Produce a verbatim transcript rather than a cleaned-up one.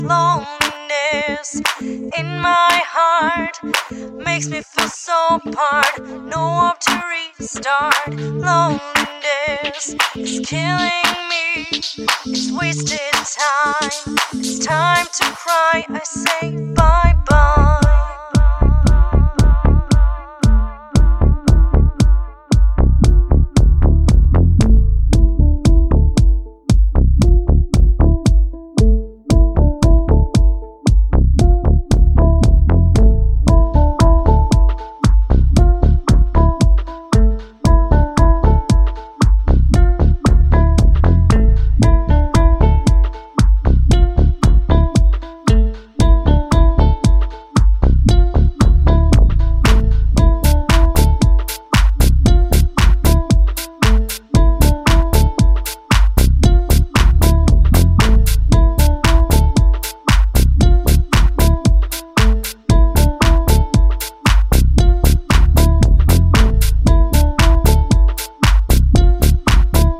Loneliness in my heart makes me feel so apart. No hope to restart. Loneliness is killing me. It's wasted time. It's time to cry. I say bye.